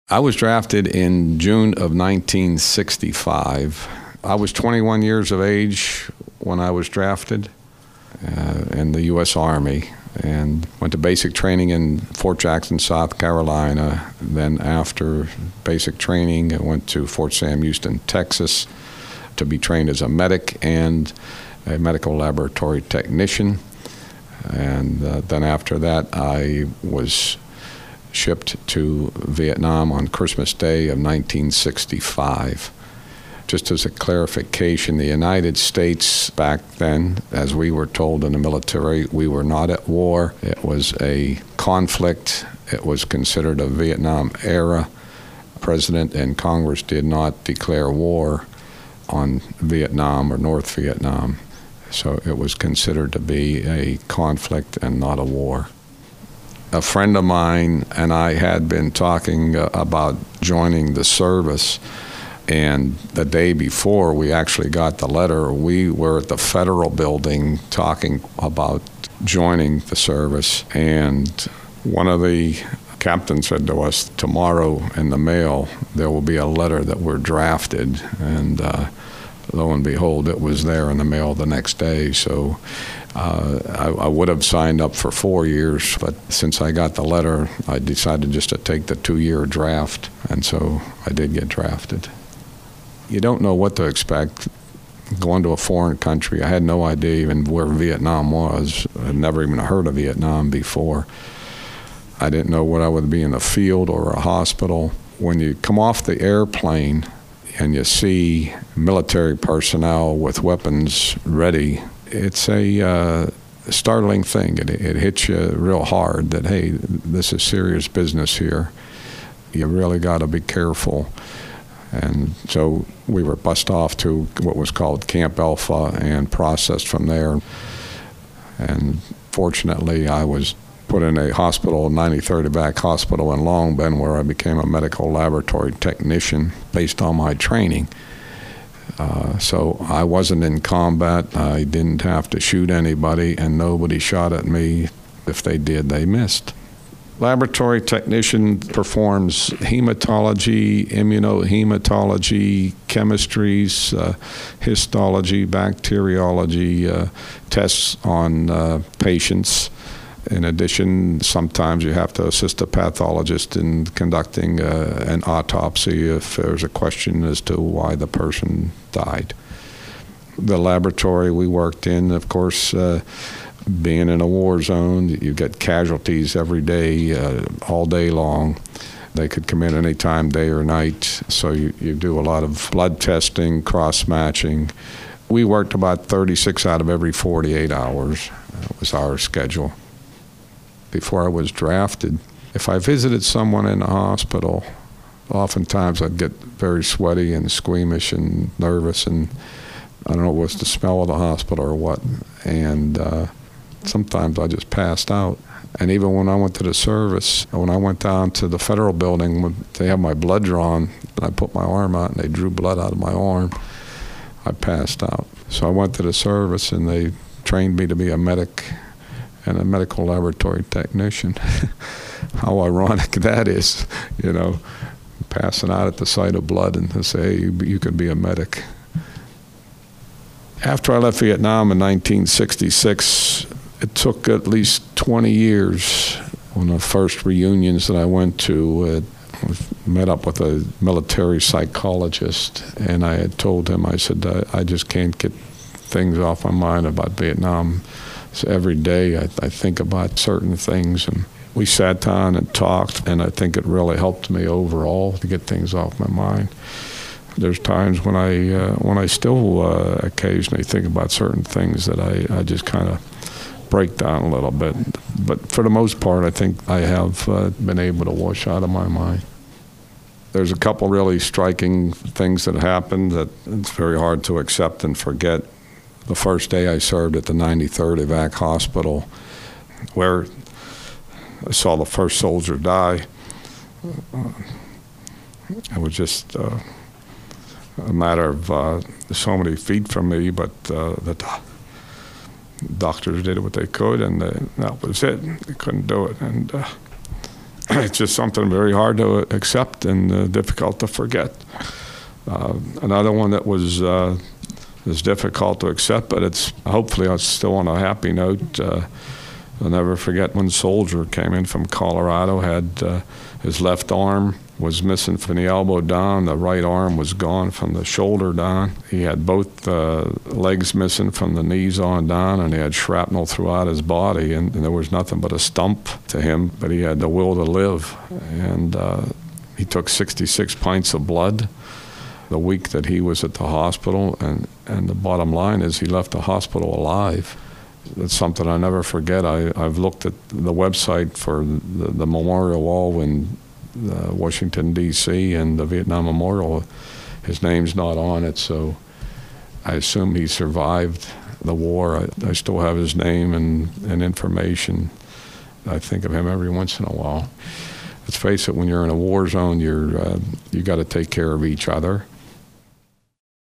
I was drafted in June of 1965. I was 21 years of age when I was drafted in the U.S. Army, and went to basic training in Fort Jackson, South Carolina. Then after basic training, I went to Fort Sam Houston, Texas, to be trained as a medic and a medical laboratory technician. And then after that, I was shipped to Vietnam on Christmas Day of 1965. Just as a clarification, the United States back then, as we were told in the military, we were not at war. It was a conflict. It was considered a Vietnam era. President and Congress did not declare war on Vietnam or North Vietnam. So it was considered to be a conflict and not a war. A friend of mine and I had been talking about joining the service, and the day before we actually got the letter, we were at the Federal Building talking about joining the service, and one of the captains said to us, "Tomorrow in the mail there will be a letter that we're drafted," and lo and behold, it was there in the mail the next day. So I would have signed up for 4 years, but since I got the letter, I decided just to take the 2-year draft, and so I did get drafted. You don't know what to expect going to a foreign country. I had no idea even where Vietnam was. I'd never even heard of Vietnam before. I didn't know what I would be in a field or a hospital. When you come off the airplane and you see military personnel with weapons ready, it's a startling thing. It hits you real hard that, hey, this is serious business here. You really got to be careful. And so we were bussed off to what was called Camp Alpha and processed from there. And fortunately, I was put in a hospital, 93rd Evac Hospital in Long Binh, where I became a medical laboratory technician based on my training. So I wasn't in combat. I didn't have to shoot anybody, and nobody shot at me. If they did, they missed. Laboratory technician performs hematology, immunohematology, chemistries, histology, bacteriology, tests on patients. In addition, sometimes you have to assist a pathologist in conducting an autopsy if there's a question as to why the person died. The laboratory we worked in, of course, being in a war zone, you get casualties every day, all day long. They could come in any time, day or night. So you do a lot of blood testing, cross-matching. We worked about 36 out of every 48 hours. That was our schedule. Before I was drafted, if I visited someone in a hospital, oftentimes I'd get very sweaty and squeamish and nervous, and I don't know if it was the smell of the hospital or what. And sometimes I just passed out. And even when I went to the service, when I went down to the Federal Building, they had my blood drawn, and I put my arm out and they drew blood out of my arm, I passed out. So I went to the service and they trained me to be a medic and a medical laboratory technician. How ironic that is, you know, passing out at the sight of blood and to say, hey, you could be a medic. After I left Vietnam in 1966, it took at least 20 years. One of the first reunions that I went to, met up with a military psychologist, and I had told him, I said, I just can't get things off my mind about Vietnam. So every day I think about certain things, and we sat down and talked, and I think it really helped me overall to get things off my mind. There's times when I still occasionally think about certain things that I just kind of break down a little bit. But for the most part, I think I have been able to wash out of my mind. There's a couple really striking things that happened that it's very hard to accept and forget. The first day I served at the 93rd Evac Hospital, where I saw the first soldier die. It was just a matter of so many feet from me, but the doctors did what they could, and that was it. They couldn't do it. And it's just something very hard to accept and difficult to forget. Another one that was difficult to accept, but it's hopefully it's still on a happy note. I'll never forget when Soldier came in from Colorado, had his left arm was missing from the elbow down, the right arm was gone from the shoulder down. He had both legs missing from the knees on down, and he had shrapnel throughout his body, and there was nothing but a stump to him, but he had the will to live. And he took 66 pints of blood the week that he was at the hospital, and the bottom line is he left the hospital alive. That's something I never forget. I've looked at the website for the memorial wall in Washington, D.C., and the Vietnam Memorial. His name's not on it, so I assume he survived the war. I still have his name and information. I think of him every once in a while. Let's face it, when you're in a war zone, you got to take care of each other.